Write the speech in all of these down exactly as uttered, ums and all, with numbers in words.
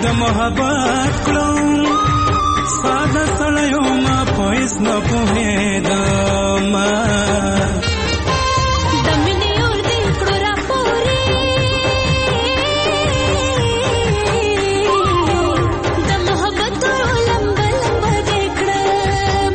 د محبت کلم ساده سړیو ما پوهیس نه پوهېدم د مینې اور دې کړو راپورې د محبت لمبه لمبه دې کړم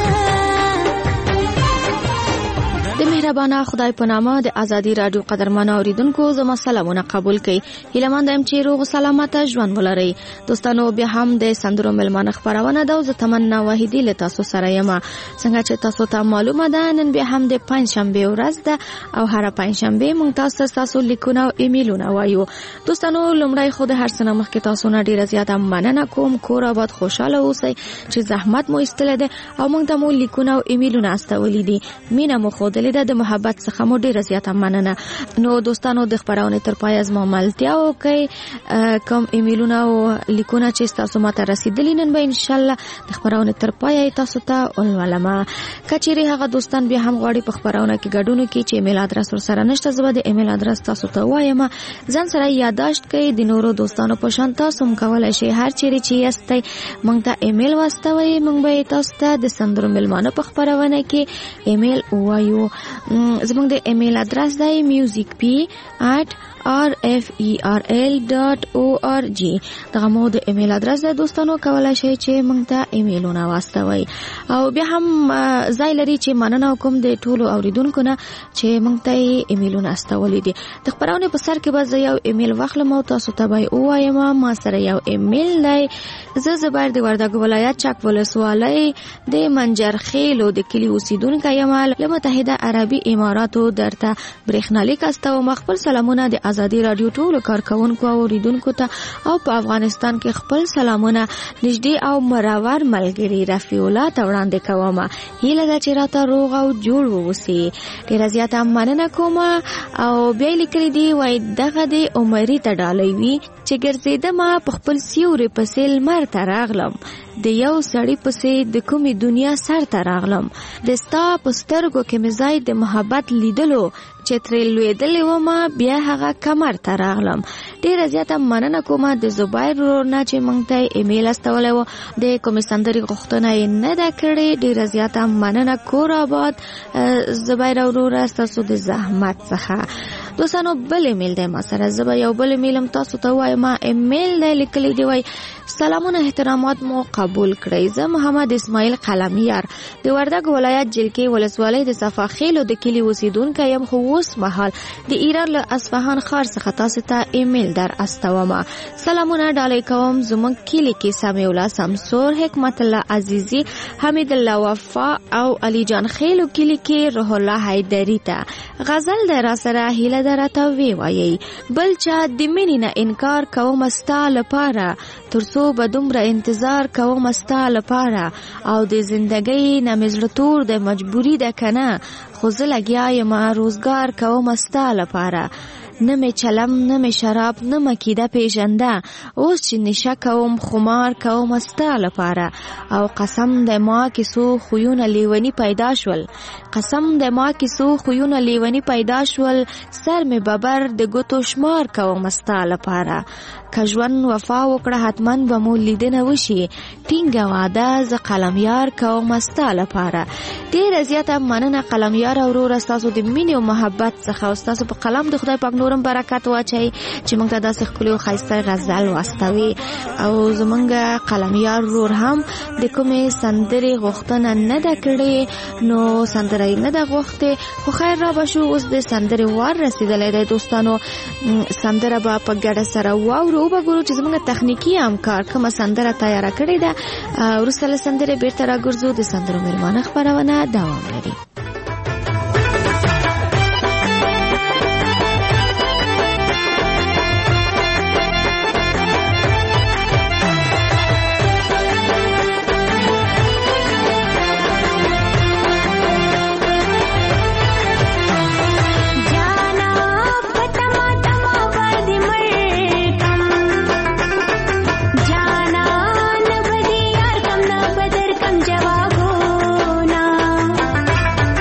د مهربانه خدای په نامه د ازادي رادیو قدرمن اوریدونکو زما سلامونه قبول کړئ. هیله مند یم چې روغ سلامته ژوند ولرئ. دوستانو بیا هم د سندرو ملمانه خبرونه ده او زه تمنا واحدی له تاسو سره یم. څنګه چې تاسو ته معلومه ده نن بیا هم د پنځشنبه ورځ ده او هر پنځشنبه موږ تاسو تاسو لیکونه او ایمیلونه وایو. دوستانو لومړی خو د هر څه نه مخکې تاسو نه ډیره زیاته مننه کوم. کور آباد خوشاله اوسئ چې زحمت مو ایستله ده او موږ ته مو لیکونه او ایمیلونه استولې دي. مینه مو ښودلې ده. د محبت څخه مو ډیره زیاته مننه. نو دوستانو د خبرونه تر پای زما ملتیا وکي. کوم ایمیلونه او لیکونه چې تاسو ماته رسیدلی نن به ان شاء الله د خبرونه تر پای تاسو ته ولولم. کچېری هغه دوستان بیا هم غواړي په خبرونه کې ګډون وکړي چې ایمیل ادرس ورسره نشته، زه به د ایمیل ادرس تاسو ته وایم. ځان سره یاداشت کړئ. د نورو دوستانو په شان تاسو هم کولای شئ هر چیرې چې یاستئ موږ ته ایمیل واستوئ. موږ به تاسو ته د سندرو ملمانه په خبرونه کې ایمیل وایو. زموږ د ایمیل ادرس دی music p at r f e r l dot org. دغه مو د ایمیل ادرس دی. دوستانو کولای شئ چې موږ ته ایمیلونه واستوئ. او بیا هم ځای لري چې مننه کوم د ټولو اوریدونکو نه چې موږ ته ایمیلونه استولې دي. د خبرونه په سر کې به زه یو ایمیل واخلم او تاسو ته به وایم. ما سره یو ایمیل دی. زه زبر د وردګ ولایت چک ولسوالۍ د منجرخیلو د کلی اوسیدونکو یم. له متحده عربي اماراتو درته برېښنالیک استوم. خپل سلامونه د ازادي رادیو ټولو کارکونکو او اوریدونکو ته او په افغانستان کې خپل سلامونه نږدې او مرور ملګری رفیع الله ته وړاندې کوم. هیله ده چې راته روغ او جوړ ووسی. ډیره زیاته مننه کوم. او بیا لیکلي دي وای دغه د عمرې ته ډالۍ وي چې ګرځېدم په خپل سیوري پسې لمر ته راغلم، د یو سړی پسې د کومې دنیا سر ته راغلم، د ستا په سترګو کې مې ځای د محبت لیدلو چې ترې لوېدلې ومه بیا هغه کمر ته راغلم. ډیره زیاته مننه کومه د زبیر ورور نه چې موږ ته ایمیل استولی و. د کومې سندرې غوښتنه یې نه ده کړې. ډیره زیاته مننه کور آباد زبیر وروره ستاسو د زحمت څخه. دوستانو بل ایمیل دی ما سره. زه به یو بل ایمیل هم تاسو ته وایم. ایمیل دی لیکلی دی وای سلامونه احترامات مو قبول کړئ. زه محمد اسماعیل قلمیار د وردګ ولایت جلکې ولسوالۍ د صفاخیلو د کلی اوسیدونکی یم، خو اوس مهال د ایران له اصفهان ښار څخه تاسو ته ایمیل در استوم. سلامونه ډالۍ کوم زموږ کلی کې سمیع الله سمسور، حکمت الله عزیزی، حمید الله وفا او علی جان خیلو کلی کې روح الله حیدری ته غزل در سره هیله درته وی وایي. بل چا د مینې نه انکار کوم ستا لپاره، ترڅو به دومره انتظار کوم ستا لپاره، او د زندګۍ نه مې زړه تور د مجبوري ده کنه، خو زه لګیا یم روزګار کوم ستا لپاره. نه می چلم نه می شراب نه مکیده پیژنده، اوس چې نشه کوم خمار کوم ستا لپاره. او قسم د ما کې سو خویونه لیونی پیدا شول، قسم د ما کې سو خویونه لیونی پیدا شول، سر می ببر د ګوتو شمار کوم ستا لپاره. که ژوند وفا وکړه حتماً به مو لیدنه وشي، ټینګه وعده زه قلمیار کوم ستا لپاره. ډیره زیاته مننه قلمیار وروره ستاسو د مینې او محبت څخه، او ستاسو په قلم د خدای پاک نورم برکت واچوي چې موږ ته داسې ښکلي او ښایسته غزل واستوي. او زموږ قلمیار ورور هم د کومې سندرې غوښتنه نه ده کړې، نو سندره یې نه ده غوښتې، خو خیر را به شو. اوس د سندرې وار رسېدلی دی. دوستانو سندره به په ګډه سره واورو. او به ګورو چې زموږ تخنیکي همکار کومه سندره تیاره کړې ده. وروسته له سندرې بیرته راګرځو. د سندرو مېلمانه خپرونه دوام لري. جانا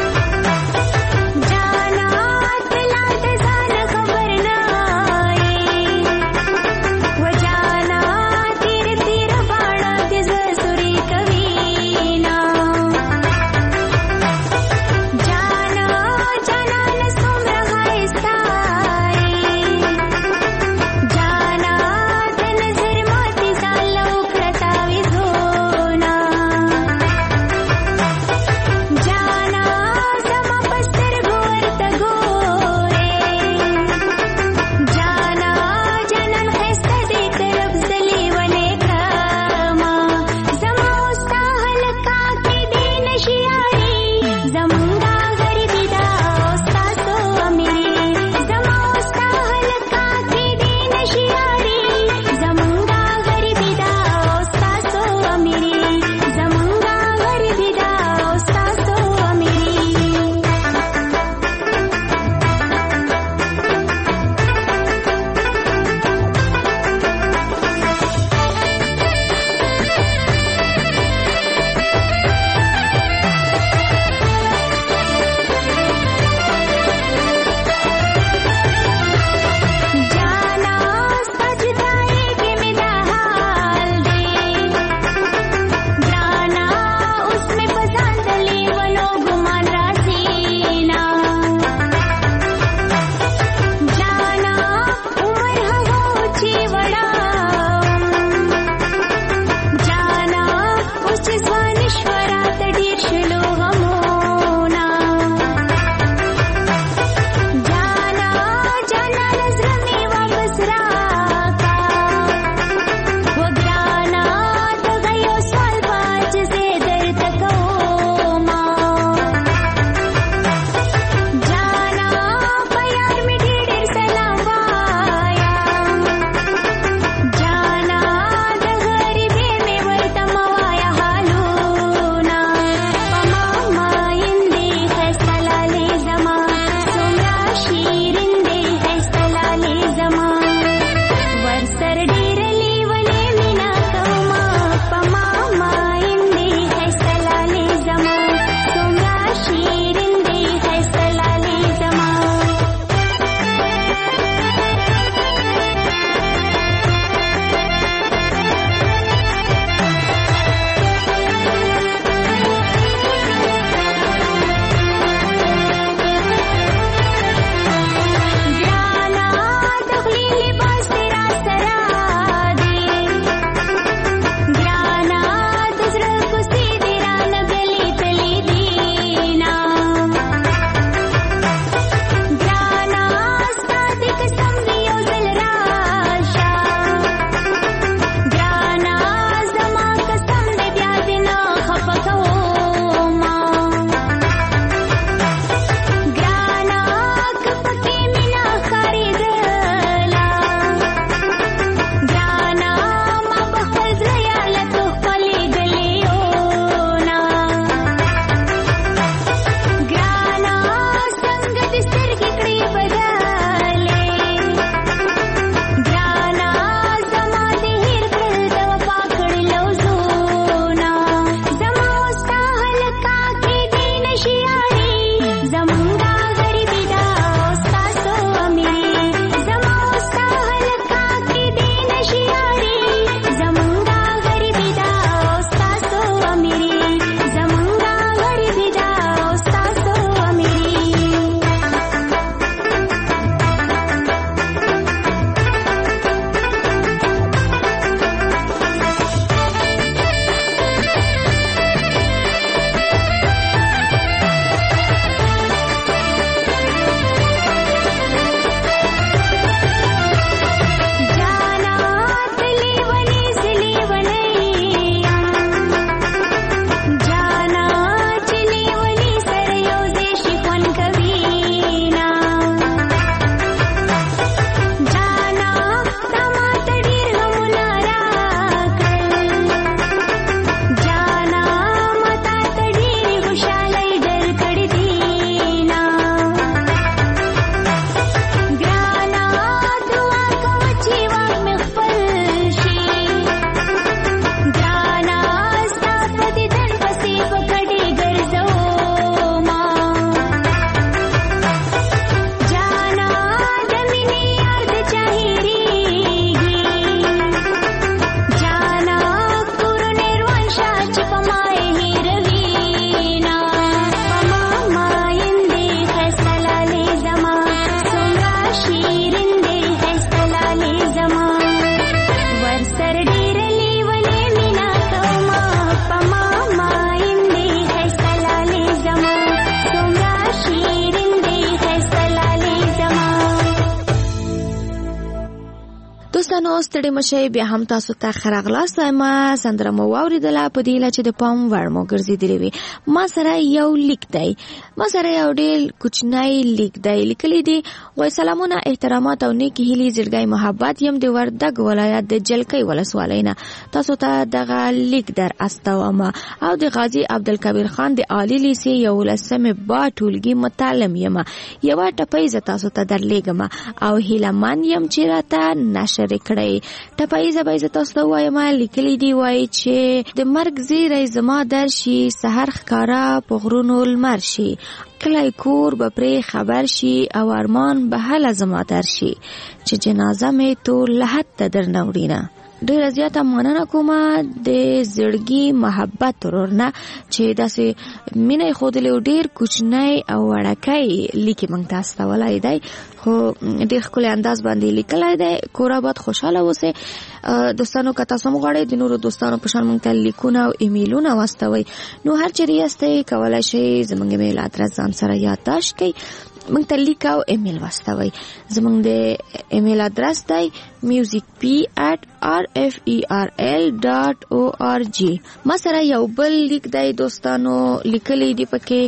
دوستانو ستړي مشي بیا هم تاسو ته خراغلاست ما سندره مو واوریدله په دې لچ د پام ور مو ګرځېدلې وي. ما سره یو لیک دی ما سره یو ډېر کوچنی لیک دی لیکلی دی. وای سلامونه احترامات او نیکی هیلې زړګی محبت یم د وردګ ولایت د جلکۍ ولسوالۍ نه تاسو ته دغه لیک در استوم او د غازی عبدالکبیر خان د عالی لیسې یو لسمه با ټولګي متعلم یم. یو ټپۍ ز تاسو ته درلېږم او هیلمان یم چې راته نشر کړی. ټپۍ ز به تاسو ته وایم لیکلی دی وای چې د مرګ زیری زما در شي سحر ښکارا په غرونو لمر شي کلی کور به پرې خبر شي او ارمان به هله زما در شي چې جنازه مې ټول لحد ته درنوړینه. ډېر زیاته مننه کوم د زړګي محبت ورورنه چې داسې مینه خودلې ډېر کوچنی او وړکۍ لیکي مونږ تاسو ته ولای دی خو ډېر ښکلی انداز باندې لیکلی دی. کور آباد خوشحاله اوسئ دوستانو. که تاسو هم غواړئ د نورو دوستانو په شان مونږ ته لیکونه او ایمیلونه واستوئ نو هر چیرې یاستئ کولی شئ زموږ ایمیل ادرس ځان سره یادداشت کړئ مونږ ته لیک او ایمیل واستوئ. زموږ د ایمیل ادرس دی music p at r f e r l dot org. ما سره یو بل لیک دی دوستانو لیکلی دی پکې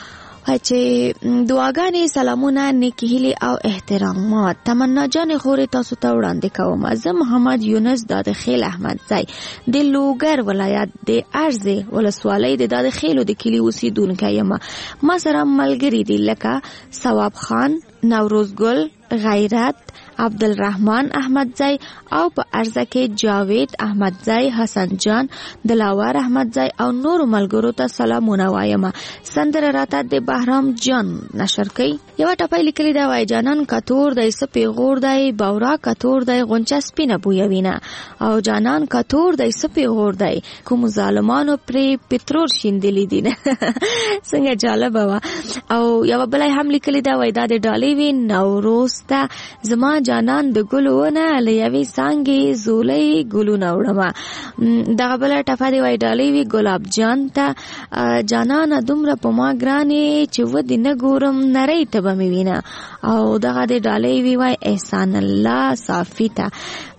چې دعاګانې سلامونه نیکی هیلې او احترامات تمنا جان خوري تاسو ته وړاندې کوم. زه محمد یونس دادخیل احمدزی د لوګر ولایت د ارزه ولسوالۍ د دادخیلو د کلی اوسیدونکی یم. ما سره ملګری دي لکه ثواب خان نوروز ګل غیرت عبدالرحمن احمدزی او په ارزه کې جاوید احمدزی حسن جان دلاور احمدزی او نور ملګرو ته سلامونه وایم. سندره راته د بهرام جان نشر کړي. یو ټپۍ لیکلی دا وای جانان کتور دی سپی غور دی باورا کتور دی غونچه سپینه بویوینه او جانان کتور دی سپی غور دی کوم ظالمانو پرې پترور شیندلی دي څنګه جالب وا. او یو بل هم لیکلی دا وای دا د ډالۍ وی نوروز ته زما جانان د ګلونه لیوي سانګي زولې ګلونه وړما. دغه بل ټفا دی وای ډالۍ وی ګلاب جان ته جانان دومره په ما ګرانې چې ودی نه ګورم نری ته به مې وینه. او دغه د ډالۍ وی وای احسان الله صافی ته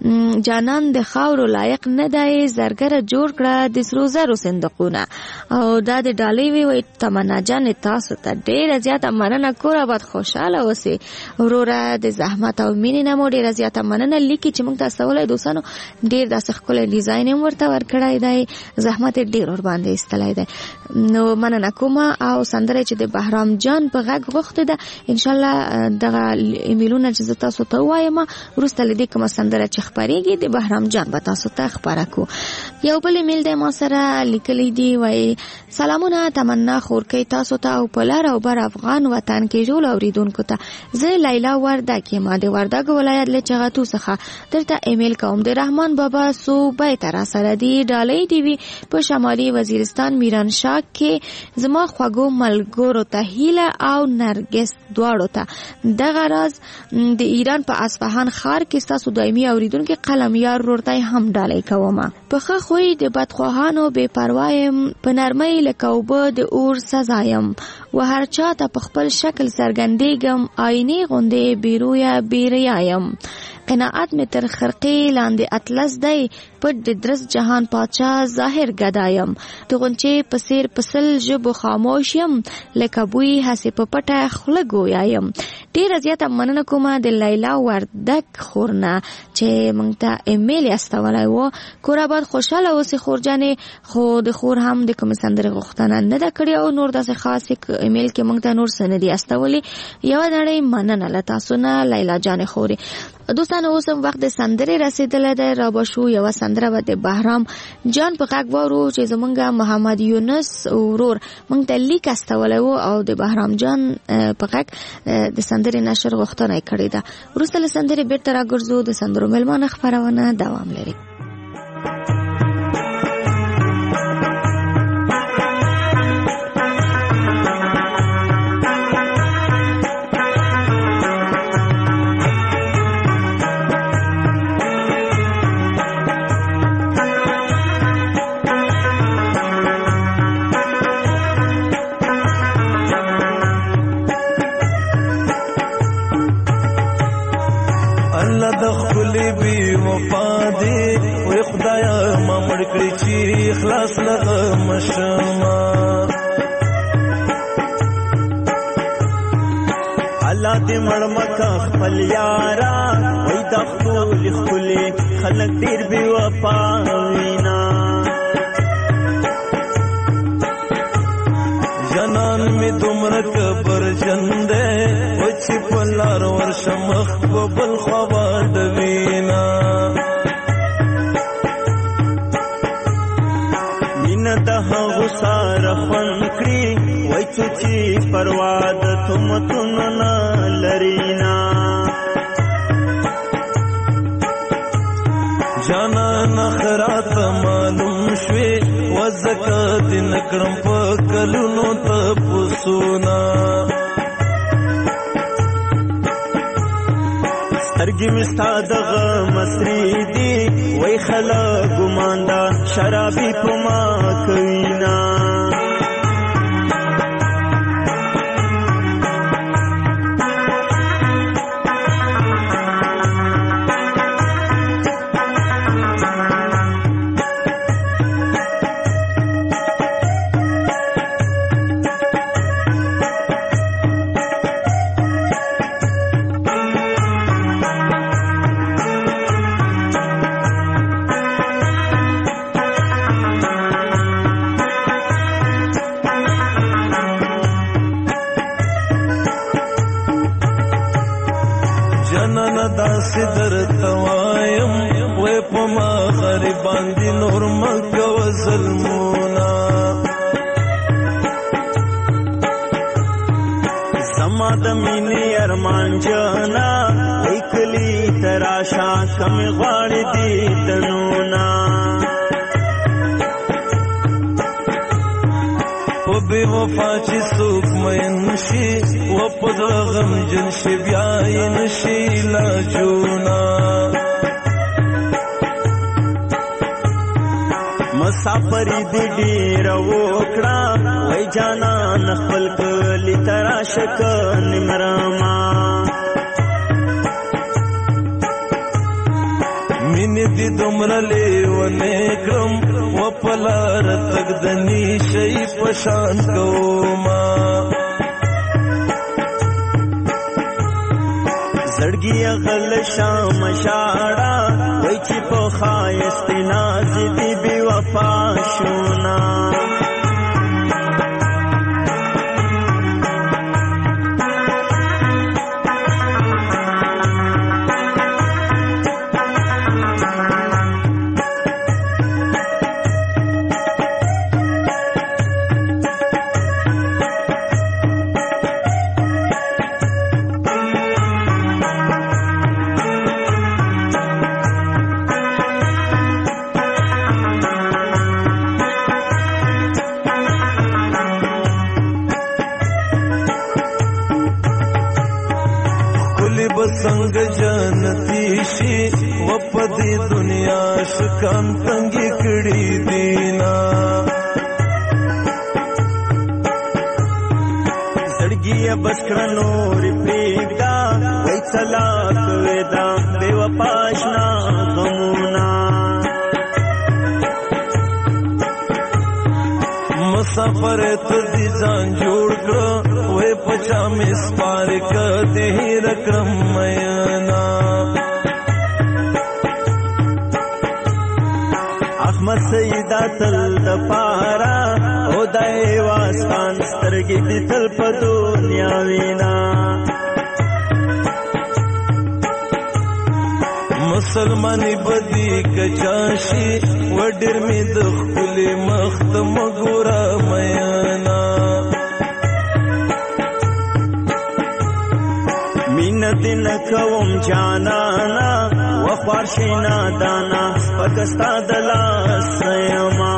جانان د خاورو لایق نه دی زرګره جوړ کړه د سرو زرو صندوقونه. او دا د ډالۍ وی وای تمنا جان تاسو ته ډیره زیاته مننه کور آباد خوشاله اوسئ وروره د زحمت او مینې نه مو ډیره زیاته مننه لیکي چې موږ تاسو ولای دوستانو ډیر داسې ښکلی ډیزاین هم ورته ورکړی دی زحمت ډیر ور باندې ایستلی دی. نو مننه کوم او سندره چې د بهرام جان په غږ غوښتې ده انشاءالله دغه ایمیلونه چې زه تاسو ته ووایم وروسته له دې کومه سندره چې خپرېږي د بهرام جان به تاسو ته خپره کو. یو بل ایمیل دی ما سره لیکلی دی وایي سلامونه تمنا خورکۍ تاسو ته او په لر او بر افغان وطن کې ټولو اورېدونکو ته. زه لیلا وردګ یم د وردګ ولایت له چغاتو څخه درته ایمیل کوم. د رحمان بابا صوبې ته راسره دی ډالۍ دی وي په شمالي وزیرستان میرانشاه کې زما خوږو ملګرو ته هیله او نرګس دواړو ته. دغه راز د ایران په اصفهان ښار کې ستاسو دایمي اوریدونکي قلمیار ورته هم ډالۍ کوم. په ښه خوی د بدخواهانو بې پروایم په نرمۍ لکه اوبه د اور سزایم و هر چا ته په خپل شکل څرګندېږم آینې غوندې بیرویه بیریایم. قناعت می تر خرقې لاندې اطلس دی پټ د درس جهان پاچا ظاهر ګدایم. د غونچې په څېر په سل ژبو خاموش یم لکه بوی هسې په پټه خوله ګویایم. ډېره زیاته مننه کوم د لیلا وردګ خور نه چې موږ ته ایمیل یې استولی و. کور آباد خوشحاله اوسې خورجانې. خو د خور هم د کومې سندرې غوښتنه نه ده کړې او نور داسې خاصې ایمیل کې موږ ته نور څه نه دي استولي. یوه نړۍ مننه له تاسو نه لیلا جانې خورې. دوستانو اوس هم وخت د سندرې رسېدلی دی. را به شو یوه سندره به د بهرام جان په غږ واورو چې زمونږ محمد یونس ورور موږ ته لیک استولی و او د بهرام جان په غږ د سندرې نشر غوښتنه یې کړې ده. وروسته له سندرې بېرته راګرځو. د سندرو مېلمانه خپرونه دوام لري. لاس لغه مشما الله دې مړمکه خپل یارا وای د خپل خپل خلک ډیر بي وفا وینا جنان می دومره کبر جنده و چې په لار ورشم مخ په بل خوا د وینا مینه د هغو ساره خوند کړي وای چې پروا د تمتونو نه لرینا جانان خرات معلوم شوي وزکات نکرم په کلونو ته پسونا سترګې مې ستا دغه مصري دي وای خلک ګماندا شرابي په ما کوینا در توایم وی پما غریبان دی نور مکه و ظلمونا زما د مینې ارمان جانا ایکلی تراشا کم غاړې دی تنونا و بی وفا چی سوک مین شی و پد غم جن شی بیاین شی لاجونا مسافری دی دیر وکڑا وی جانا نخبل کلی تراشک نمرما مینی دی دمرلی و نیکم و پلار تقدنی شئی پشان کوما زړګي غل شام شاړه وای چې په خایست ناز دی بي وفا شونا संग जनती शी و پدی دنیا شکان تنگی کړي دینا زړګي بس کړنو ریپیدا وای طلاق ودا بے وپاشنا غمونا مسافر ته دي ځان جوړ کړ وې پچا مې سپار کړه رکم مینا احمد سیدا تل د پارا او دای واسان سترګې دې تل په دنیا وینا مسلمانی بدی کچاشی وډر می د خپل مخت مګورا مینا مين دین کوم جانانا وخوار شینا دانا پکستا دلا سیما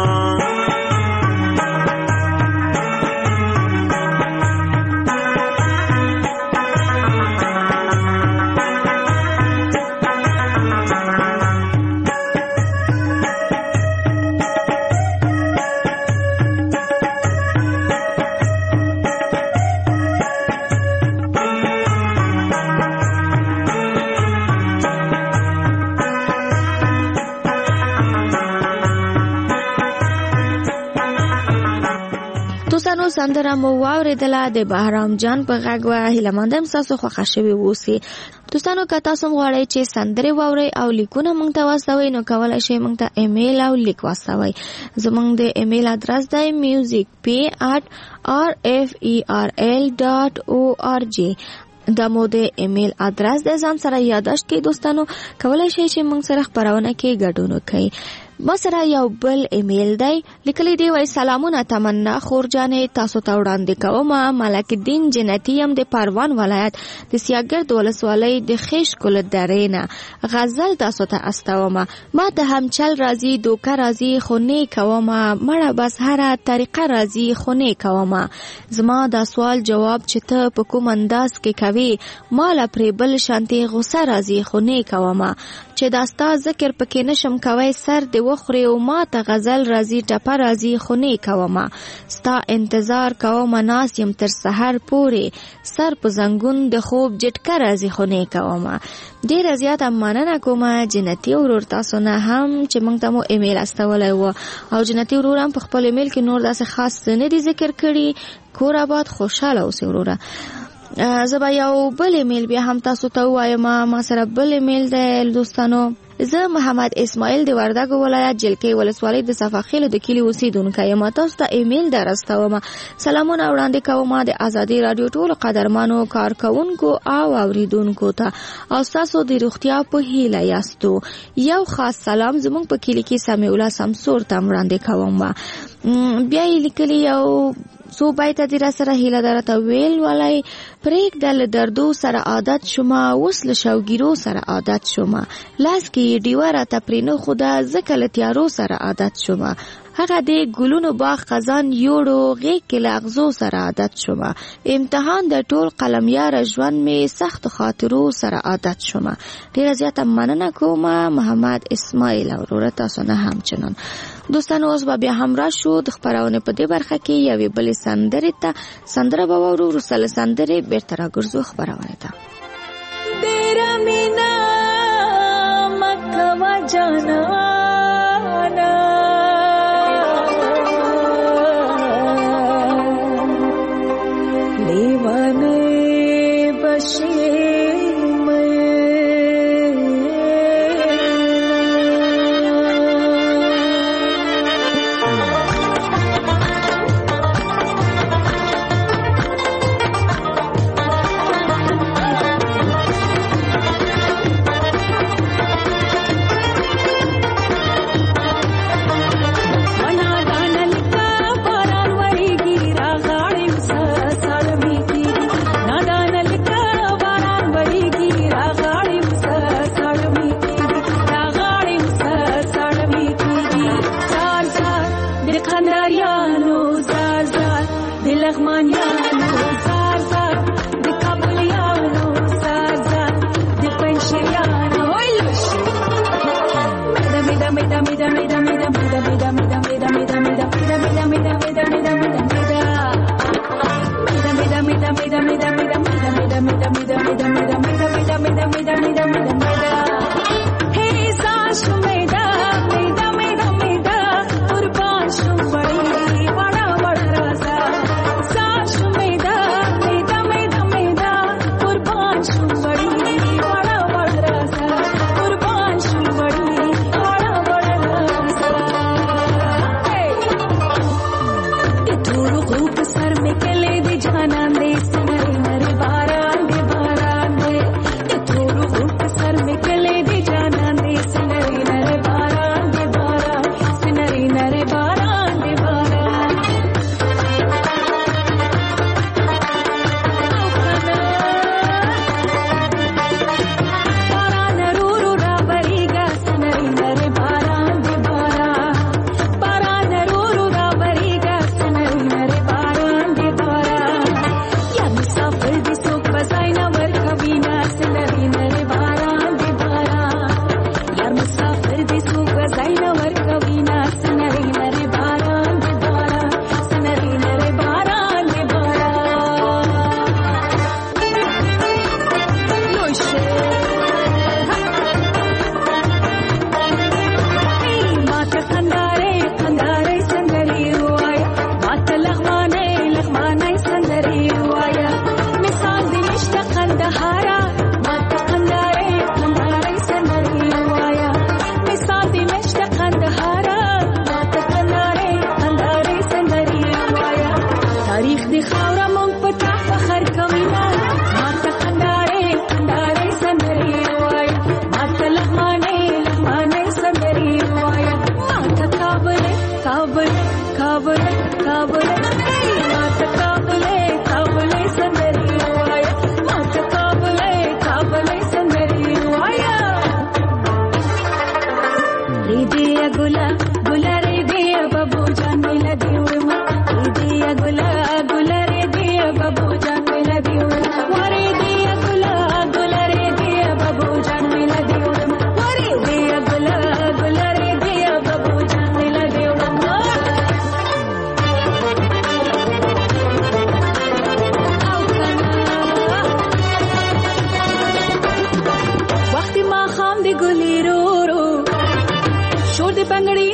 سندره مو واوریدله د بهرام جان په غږ و. هیله مند یم ستاسو خوښه شوې اوسي. دوستانو که تاسو غواړئ چې سندرې واورئ او لیکونه موږ ته واستوئ نو کولی شئ موږ ته ایمیل او لیک واستوئ. زموږ د ایمیل ادرس دی میوزیک پی ات آر اف ای آر ال ډاټ او آر جی. دا مو د ایمیل ادرس د ځان سره یاداشت کړئ. دوستانو کولی شئ چې موږ سره خپرونه کې ګډون وکړئ. ما سره یو بل ایمیل دی، لیکلی دی وای سلامونه تمنا خورجانې، تاسو ته وړاندې کوم ملک الدین جنتی یم د پروان ولایت د سیاګرد ولسوالۍ د خیش کول درې نه غزل تاسو ته استوم. ما ته هم چل راځي دوکه راځي خو نه کوم، مړه بس هره طریقه راځي خو نه کوم. زما دا سوال جواب چې ته په کوم انداز کې کوي، مال پرې بل شانتي غوسه راځي خو نه کوم. چې داستا ذکر پکې نشم کوي سر دی وخوري او ما ته غزل راځي ټپه راځي خو نه کوم. ستا انتظار کوم ناس یم تر سحر پورې، سر په زنګون د خوب جټکه راځي خو نه کوم. ډېره زیاته مننه کوم جنتی ورور تاسو نه هم چې موږ ته مو ایمیل استولی و او جنتی ورور هم په خپل ایمیل کې نور داسې خاص نه دي ذکر کړي. کور آباد خوشحاله اوسئ وروره. زه به یو بل ایمیل بیا هم تاسو ته ووایم. ما سره بل ایمیل دی دوستانو. زه محمد اسماعیل د وردګو ولایت جلکې ولسوالۍ د صفاخیلو د کلي اوسیدونکی یم. تاسو ته ایمیل درستوم. سلامونه وړاندې کوم د ازادي راډیو ټولو قدرمنو کارکوونکو او اوریدونکو ته او ستاسو د روغتیا په هیله یاستو. یو خاص سلام زموږ په کلي کې سمیع الله سمسور ته وړاندې کوم. بیا یې لیکلي یو سو بایته دی را سره هیله درته ویل ولای پرېږده له دردو سره عادت شومه، اوس له شوګیرو سره عادت شومه، لاس کې ډیوه راته پرې نه خوده ځکه له تیارو سره عادت شومه. هغه د ګلونو باغ خزان یوړو غیږ کې له اغزو سره عادت شومه. امتحان د ټول قلمیاره ژوند مې سختو خاطرو سره عادت شومه. ډېره زیاته مننه کوم محمد اسماعیل وروره تاسو نه همچنان. دوستانو اوس به بیا هم راشو د خپرونې په دې برخه کې یوې بلې سندرې ته. سندره به واورو، وروسته له سندرې بیرته راګرځو خپرونې ته. ډېره مینه مه کوه جانانه، لیونی بشي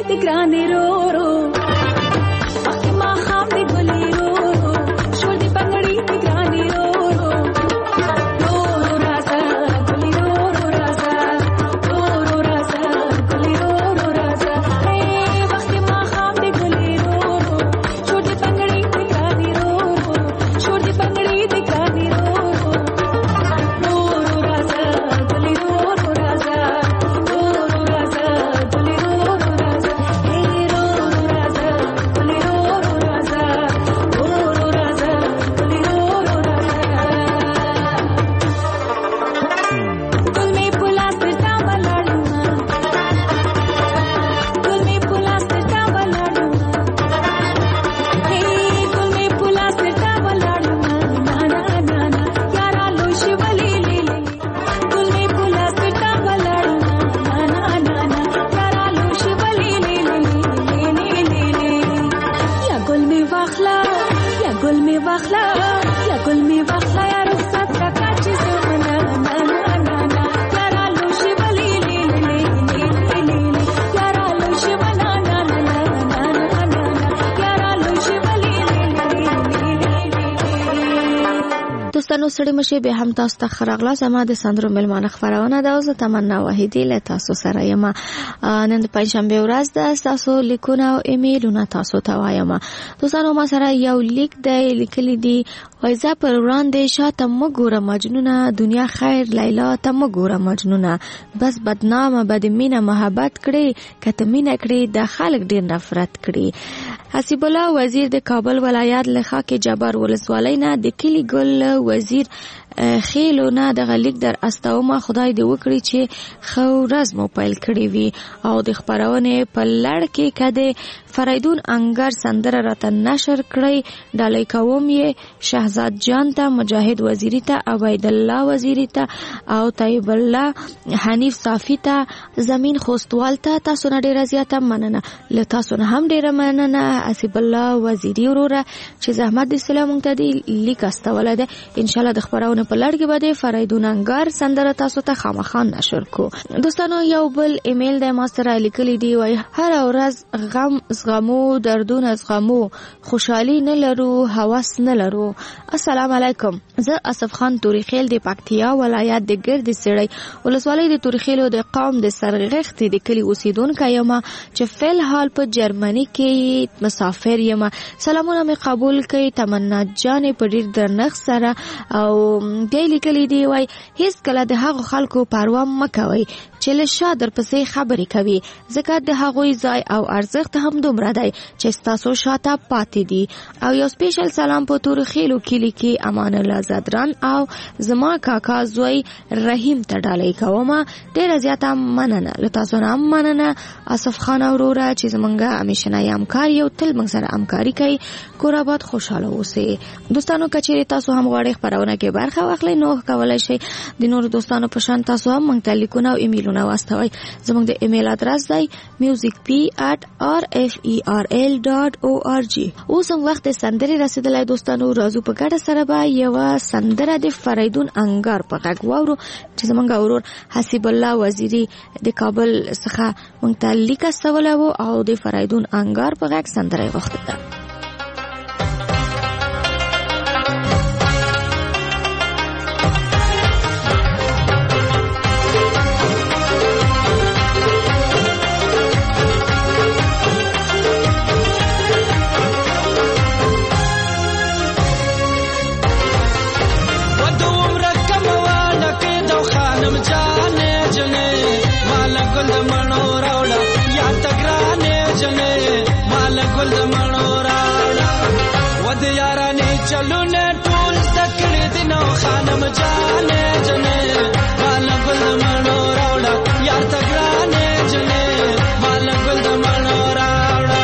د ګرانې رو رو وخت ما خام د ګلې رو رو شور د پنګړې د ګرانې رو رو رو رو رازا ګلې رو رو رازا رو رو رازا ګلې رو رو رازا اے وخت ما خام د ګلې رو رو شور د پنګړې د ګرانې رو رو شور د پنګړې د ګرانې رو رو رو رو رازا ګلې رو رو رازا رو رو رازا ګلې رو رو رازا اے رو رو رازا ګلې رو رو رازا رو رو رازا ګلې رو رو رازا ګل می پلاستر تا ولاړو ګل می پلاستر تا ولاړو هی ګل می پلاستر تا ولاړو نا نا نا نا یارا لوش ولی لی لی ګل می پلاستر تا ولاړو نا نا نا نا یارا لوش ولی لی لی لی لی لی یا ګل می واخلا یا ګل می واخلا یا ګل می واخلا یا رخصت کا کاچ زمنا نا نا نا نا یارا لوش ولی لی لی لی لی یارا لوش ولا نا نا نا نا نا یارا لوش ولی لی لی دوستانو سړی مشه به هم تاسو ته خراغلا زما د سندرو ملمانه خبرونه ده او زه تمنا واحدی له تاسو سره یم. نن د پنځشنبه ورځ ده. تاسو لیکونه او ایمیلونه تاسو ته وایم. دوستانو ما سره یو لیک دی لیکلی دی وایزه پر وړاندې شاته مګوره مجنونه دنیا خیر لیلا ته مګوره مجنونه بس بدنامه بدمینه محبت کړي کته مینه کړي د خلک ډیر نفرت کړي. حسیب الله وزیر د کابل ولایت له خاک جبر ولسوالۍ نه د کلی ګل وزیر خیلو نه د غلیک در استومه خدای دې وکړي چې خو ورځ مو پیل کړی وي او د خبرونه په لړ کې کده فریدون انګر سندره راته نشر کړی ډالۍ کوم یې شهزاد جان ته مجاهد وزیری ته عبید الله وزیری ته او طیب الله حنیف صافی ته زمین خوستوال ته تاسو نه ډیره زیاته مننه له تاسو نه هم ډیره مننه حسیب الله وزیری وروره چې زحمت د سلام ته دی لیک استوله ده ان شاء الله د خبرونه په لړ کې بده فریدون انګر سندره تاسو ته خامخا نشر کو. دوستانو یو بل ایمیل د ما سره لیکلی دی وای هر ورځ غم زغمو دردونه زغمو خوشحالي نه لرو هوس نه لرو. السلام علیکم. زه اسف خان توریخیل د پکتیا ولایت د ګرد سړی ولسوالۍ د توریخیلو د قوم د سرغښت د کلی اوسیدونکو یم چې فل حال په جرمني کې مسافر یم. سلامونه می قبول کړئ تمنا جان په ډیر درنښت سره او دی لیکلی دی وای هیڅ کله د هغو خلکو پروا مکوئ چې له شا در پسې خبرې کوي ځکه د هغوی ځای او ارزښت هم دومره دی چې تاسو شاته پاتې دي. او یو سپیشل سلام په توریخیلو کلی کې امان الله زدران او زما کاکا زوی رحیم ته ډالۍ کوم. ډیره زیاته مننه له تاسو نه مننه اسف خان وروره چې زمونږه همیشنه همکار یو تل موږ سره همکاري کوي. کور آباد خوشاله اوسئ. دوستانو کچېرې تاسو هم غواړئ خبرونه کې برخه واخلئ نو کولای شئ د نورو دوستانو په شان تاسو هم موږ ته لیکونه او ایمیلونه واستوئ. زموږ د ایمیل ادرس دی musicp at r f e r l dot org. اوس هم وخت سندرې رسیدلی دوستانو. راځو په ګډه سره به یوه سندره د فریدون انګر په غږ واورو چې زموږ ورور حسیب الله وزیری د کابل څخه موږ ته لیک استولی و او د فریدون انګر په غږ سندره یې غوښتې ده. चलू ने टूल तकड़ी दिनों खानम जाने जने माला गुल मनो रावड़ा यार तगड़ाने जने माला गुल मनो रावड़ा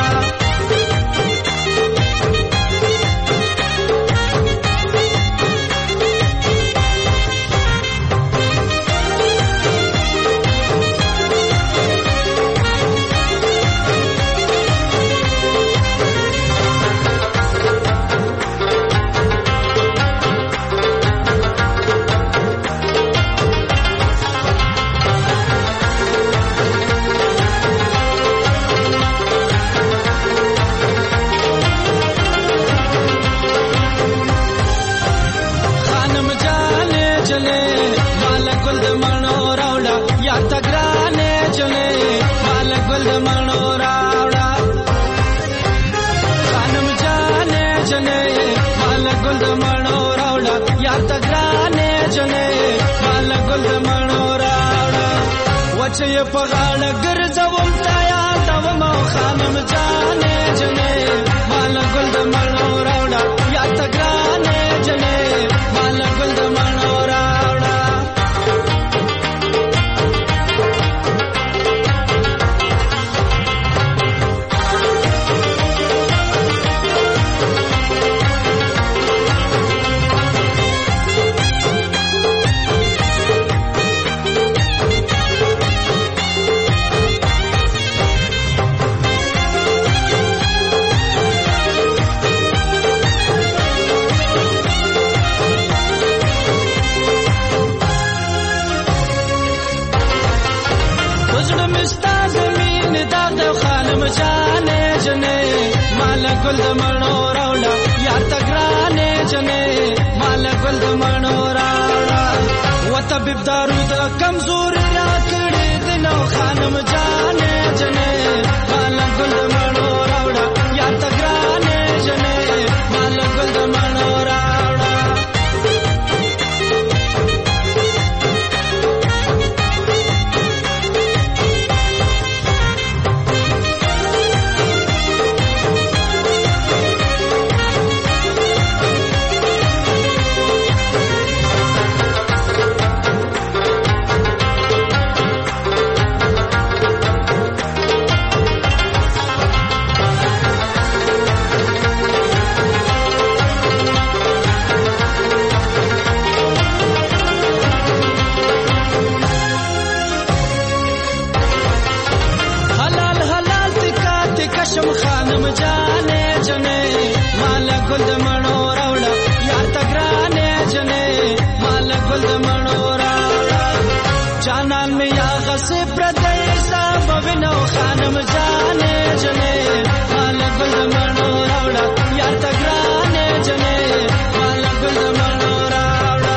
چې په غاړه ګرځوم تا یادوم او خانم جانې جنې مال ګل د مڼو راوړه یا ته ګرانې جنې مال ګل د مڼو راوړه جانې جنې مال ګل د مڼو راوړه یا ته ګرانې جنې مال ګل د مڼو راوړه و طبیب دارو د کمزوري راکړې دي نو خانم جانې جنې مال ګل د مڼو راوړه یا ته ګرانې جنې مال ګل د مڼو راوړه خانم جانې جنې مال ګل د مڼو راوړه یا ته ګرانې جنې مال ګل د مڼو راوړه جانان مې یا غسې پردی صاحب وینو خانم جانې جنې مال ګل د مڼو راوړه یا ته ګرانې جنې مال ګل د مڼو راوړه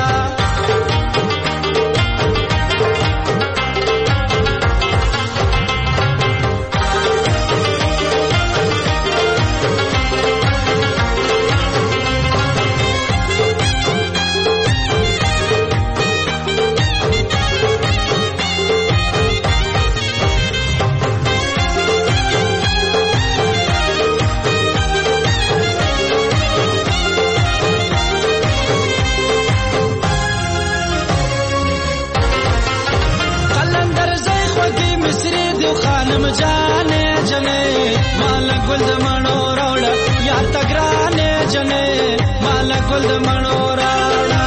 خانم جانې جنې مال ګل د مڼو راوړه یا ته ګرانې جنې مال ګل د مڼو راوړه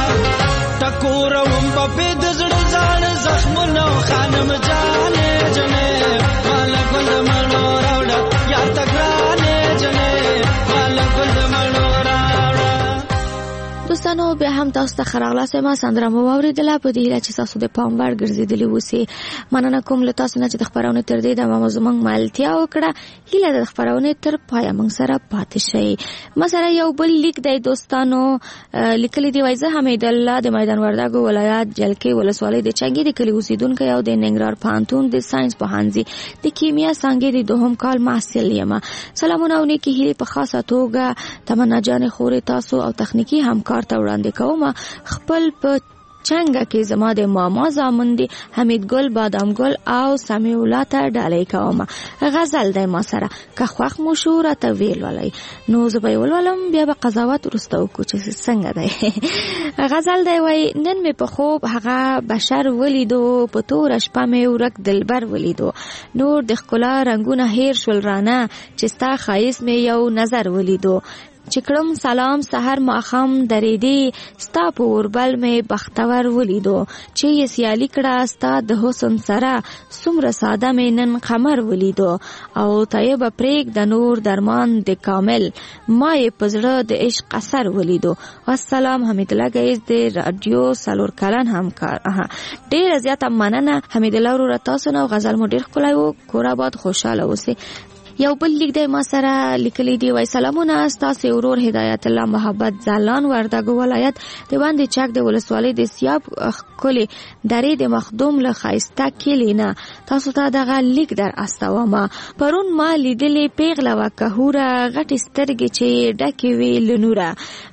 ټکوروم په د زړه ځان زخمونو خانم جانې جنې مال ګل د مڼو راوړه یا ته ګرانې جنې مال ګل د مڼو راوړه دوستانو بیا هم تاسو ته خراغلاس ما سندره مو اوریدله په دې چې تاسو د پام وړ ګرځیدلی وسی مننه کوم له تاسو نه چې د خبرونه تر دې د ما زمنګ مالتیا وکړه هیله د خبرونه تر پای موږ سره پاتې شي مثلا یو بل لیک دی دوستانو لیکلي دی وایزه حمید الله د میدان وردګو ولایت جلکې ولسوالۍ د چنګي د کلی اوسیدونکو یو د ننګرهار پوهنتون د ساينس پوهنځي د کیمیا څانګې د دوهم کال محصل یم سلامونه او نیکی هیله په خاصه توګه تمنا جان خوري تاسو او تخنیکی همکار ته وړاندې کوم خپل په چنګه کې زما د ماما زامن دي حمید ګل بادام ګل او سمیع الله ته ډالۍ کوم غزل د ما سره که خوښ مشوره ته ویل ولای نو زه به ولولم بیا به قضاوت ورستو کو چې څنګه دی غزل دی وای نن مې په خوب هغه بشر ولیدو په تور شپه مې ورک دلبر ولیدو نور د ښکلا رنگونه هیر شول رانه چې ستا خایس مې یو نظر ولیدو چکړم سلام سحر ماخام درېدي ستا په اوربل مې بختور ولیدو چې یې سیالي کړه ستا د حسن سره څومره ساده مې نن قمر ولیدو او طیبه پریک د نور درمان د کامل ما یې په زړه د عشق اثر ولیدو والسلام حمید الله گیز د رادیو سالور کلن همکار ډېر زیاته مننه حمید الله ورو تاسو نو غزل مو ډېر ښکلی و کور آباد خوشاله اوسئ یو بل لیک دی ما سره لیکلی دی وای سلامونه تاسو ورور هدایت الله محبت زالان وردګو ولایت د باندې چک د ولسوالۍ د سیاب کلی درې د مخدوم له خایسته کلینا تاسو ته دغه لیک در استوامه پرون ما لیدلې پیغله وکهوره غټ سترګې چې ډکې وی لنوره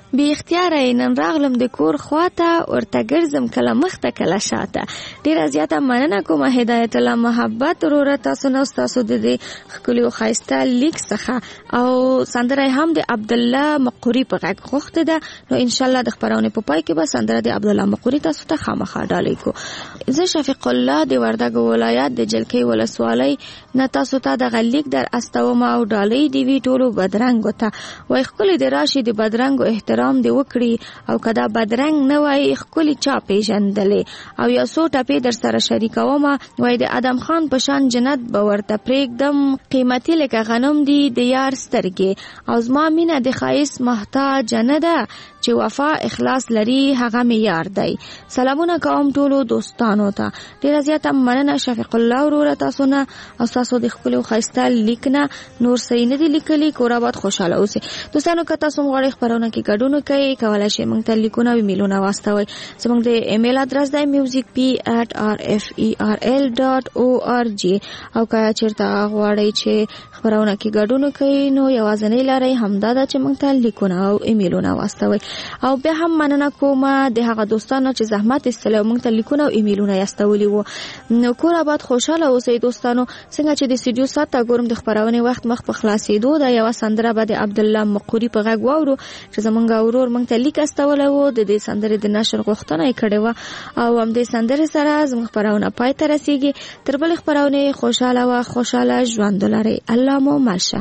بی اختیاره نن راغلم د کور خواته ورته ګرځم کله مخته کله شاته. ډیره زیاته مننه کوم هدایت الله محبت وروره تاسو نو تاسو د دې ښکلي او ښایسته لیک څخه او سندره هم د عبدالله مقوري په غږ غوښتې ده. نو انشاءالله د خپرونې په پای کې به سندره د عبدالله مقوري تاسو ته خامخا ډالۍ کو. زه شفیق الله د وردګو ولایت د جلکۍ ولسوالۍ نه تاسو ته دغه لیک در استوم او ډالۍ دی وی ټولو بدرنګو ته. وای ښکلي د راشي د بدرنګو احترام دی وکړي او کدا بدرنګ نه وای ښکلي چا پیژندلې او یو څو ټپې در سره شریکوم. وای د ادم خان په شان جنت به ورته پرېږدم قیمتي لکه غنم دی د یار سترګې او زما مینه د ښایست محتاج نه ده چې وفا اخلاص لري هغه مې یار دی. سلامونه کوم ټولو دوستانو ته. ډیره زیاته مننه شفیق الله وروره تاسو نه او تاسو د ښکلي او ښایسته لیک نه نور صحیح نه دي لیکلي. کور آباد خوشحاله اوسئ. دوستانو که تاسو غواړئ خپرونه کې ګډون کوئ کولی شئ موږ ته لیکونه او ایمیلونه واستوئ. زموږ د ایمیل ادرس دی میوزیک پی ایټ آر اف ای آر ایل ډاټ او آر جی او که چېرته غواړئ چې خپرونه کې ګډون کوئ نو یوازینۍ لاره یې همدا ده چې موږ ته لیکونه او ایمیلونه واستوئ. او بیا هم مننه کوم د هغه دوستانو چې زحمت ایستلی او موږ ته لیکونه او ایمیلونه یې استولي وو. نو کور آباد خوشحاله اوسئ دوستانو. څنګه چې د سټوډیو ساعت ته ګورم د خپرونې وخت مخ په خلاصېدو ده. یوه سندره به د عبدالله مقوري په غږ واورو چې زموږ ورور موږ ته لیک استولی و. د دې سندرې د نشر غوښتنه یې کړې وه او همدې سندرې سره زموږ خپرونه پای ته رسېږي. تر بلې خپرونې خوشحاله وه خوشحاله ژوند ولرئ. الله مو مل شه.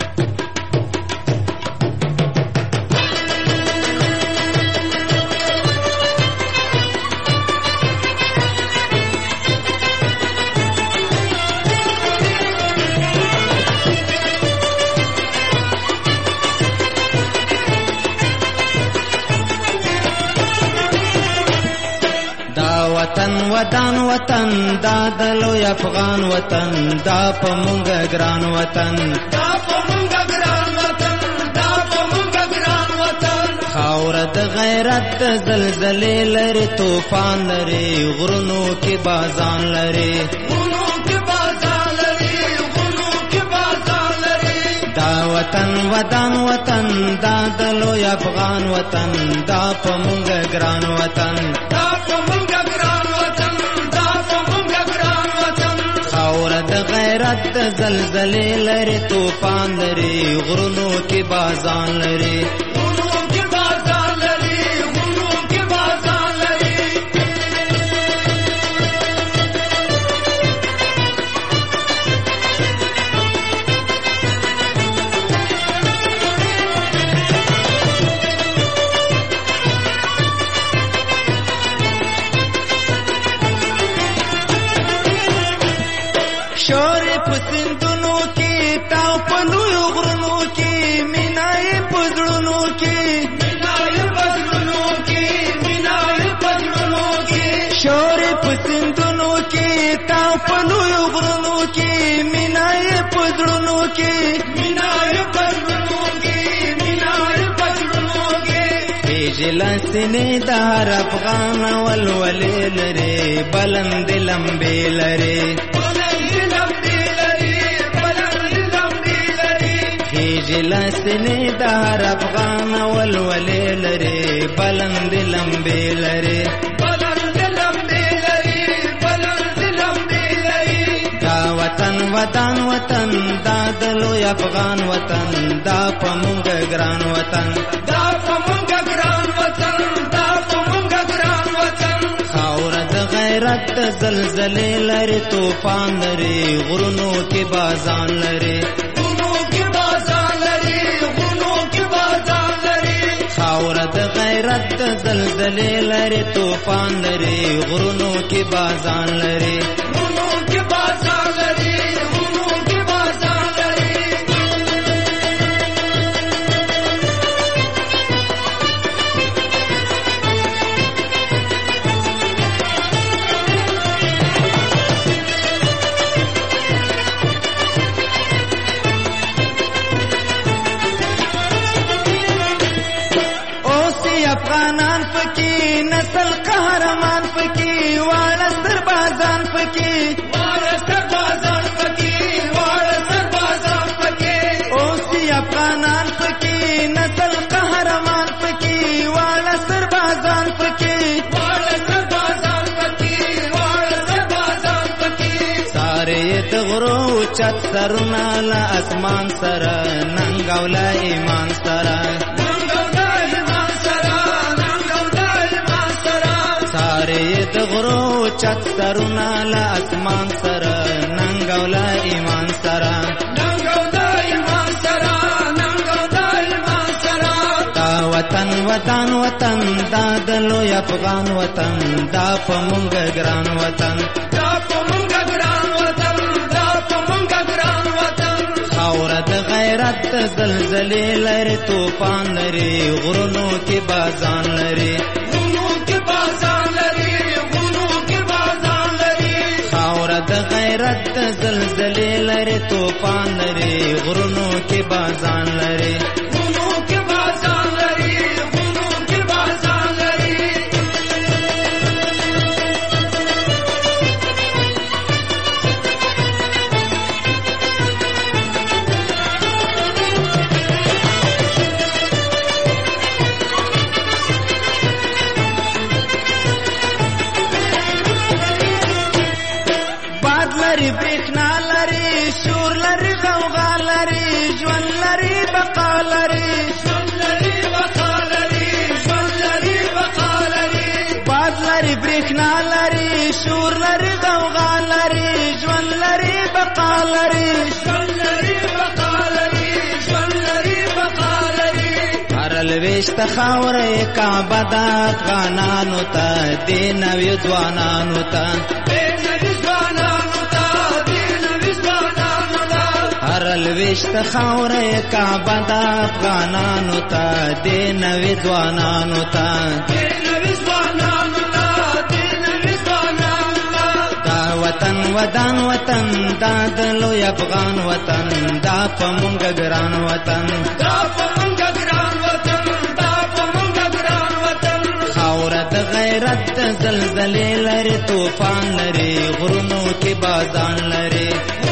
وطن وطن وطن دا د لوی افغان وطن دا په مونږ ګران وطن دا په مونږ ګران وطن دا په مونږ ګران وطن. خاوره د غیرت د زلزلې لري طوفان لري غرونو کې بازان لري غرونو کې بازان لري غرونو کې بازان لري. دا وطن وطن وطن دا د لوی افغان وطن دا په مونږ ګران وطن دا په مونږ د غیرت د زلزلې لري طوفان لري غرونو کې بازان لري غرونو کې بازان لري غرونو کې بازان لري. شور په سندونو کې تاو په لویو غرونو کې مینای په زړونو کې مینای په زړونو کې مینای په زړونو کې. شور په سندونو کې تاو په لویو غرونو کې مینای په زړونو کې مینای په زړونو کې مینای په زړونو کې. پیژلا سینې د هر افغان ولولې لري بلند لمبې لري جلسنی د هر افغان ولولې لري بلند لمبې لري بلند لمبې لري بلند لمبې لري. دا وطن وطن وطن دا د لوی افغان وطن دا په مونږ ګران وطن دا په مونږ ګران وطن دا په مونږ ګران وطن. خاوره د غیرت د زلزلې لري طوفان لري غرونو کې بازان لري خاوره د غیرت د زلزلې لري طوفان لري غرونو کې بازان لري غرونو کې بازان لري غرونو کې بازان لري. افغانان پکې نسل قهرمان پکې واړه سربازان پکې واړه سربازان پکې واړه سربازان پکې اوس افغانان پکې نسل قهرمان پکې د غرو چت سرونه له اسمان سره ننګ او له ایمان سره سارے د غرو چت سرونه له اسمان سره ننګ او له ایمان سره وطن وطن وطن دا د لوی افغان وطن دا په مونږ ګران وطن دا په مونږ ګران وطن دا په مونږ ګران وطن خاوره د غیرت زلزلې لري طوفان لري غرونو کې بازان لري غرونو کې بازان لري غرونو کې بازان لري خاوره د غیرت زلزلې لري طوفان لري غرونو کې بازان لري برېښنا لري شور لري غوغا لري ژوند لري بقا لري ژوند لري بقا لري ژوند لري بقا لري باد لري برېښنا لري شور لري غوغا لري ژوند لري بقا لري ژوند لري بقا لري ژوند لري بقا لري هر لويشت خاورې کعبه د افغانانو ته دې نوي ځوانانو ته الوشت خاورې کعبه د افغانانو ته دې نوي ځوانانو ته دې نوي ځوانانو ته دې نوي ځوانانو ته دا وطن ودان وطن دا د لوی افغان وطن دا په مونږ ګران وطن دا په مونږ ګران وطن دا په مونږ ګران وطن خاوره د غیرت زلزلې لري طوفان لري غرونو کې بازان لري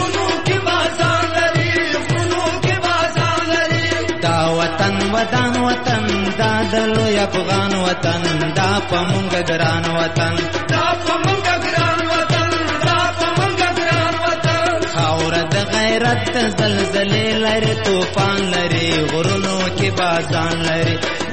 وطن ودان وطن دا د لوی افغان وطن دا په مونږ ګران وطن دا په مونږ ګران وطن دا په مونږ ګران وطن خاوره د غیرت زلزلې لري طوفان لري غرونو کې بازان لري